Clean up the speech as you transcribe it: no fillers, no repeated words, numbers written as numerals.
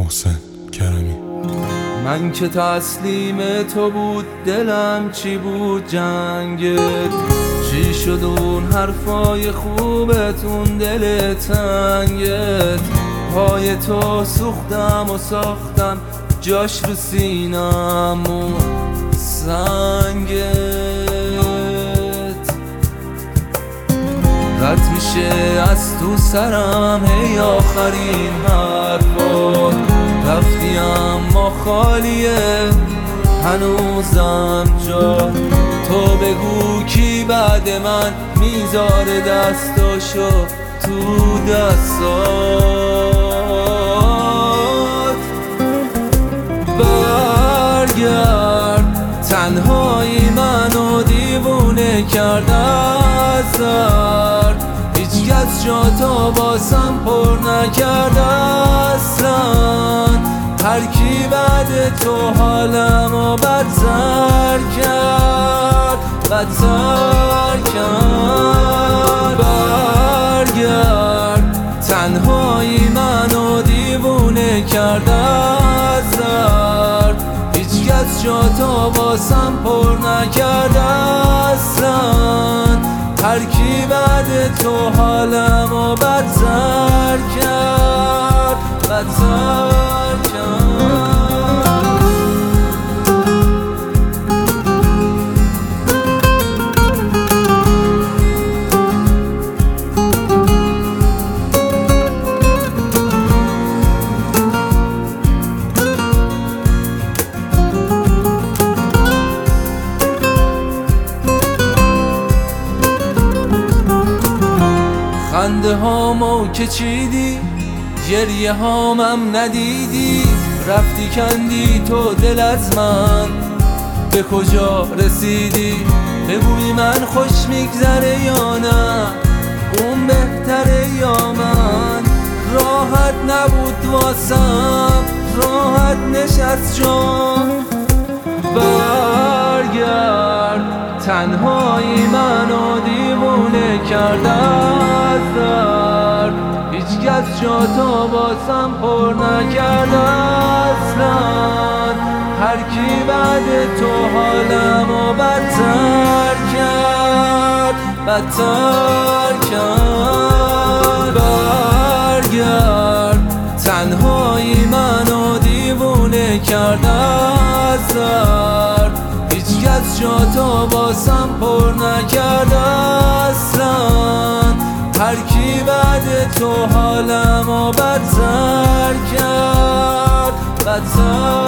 محسن کرمی. من که تسلیم تو بود دلم چی بود جنگت، چی شد اون حرفای خوبت اون دل تنگت. پای تو سوختم و ساختم جاش رو سینم و سنگت. رد میشه از تو سرم هی آخرین حرفات، رفتی اما خالیه هنوزم جا. تو بگو کی بعد من میذاره دستاشو تو دستات. برگرد تنهایی منو دیوونه کرده از درد، هیچکس جا تا باسم پر نکرده اصلا. هر کی بعد تو حالمو بدتر کرد، بدتر کرد. برگرد تنهایی منو دیوونه کرده از درد، هیچکس جا تا باسم پر نکرده اصلا. هر کی بعد تو حالمو بدتر کرد، بدتر کرد. خنده هامو که چیدی، گریه هامم ندیدی. رفتی کندی تو دل از من، به کجا رسیدی؟ بگوی من خوش میگذره یا نه اون بهتره یا من؟ راحت نبود واسم، راحت نشست جان. برگرد تنهایی منو دیوونه کرده از درد، هیچکس جا تا باسم پر نکرده اصلا. هر کی بعد تو حالمو بدتر کرد، بدتر کرد. برگرد تنهایی منو دیوونه کرده از درد، هیچکس جا تا باسم پر نکرده اصلا. هر کی بعد تو حالمو بدتر کرد، بدتر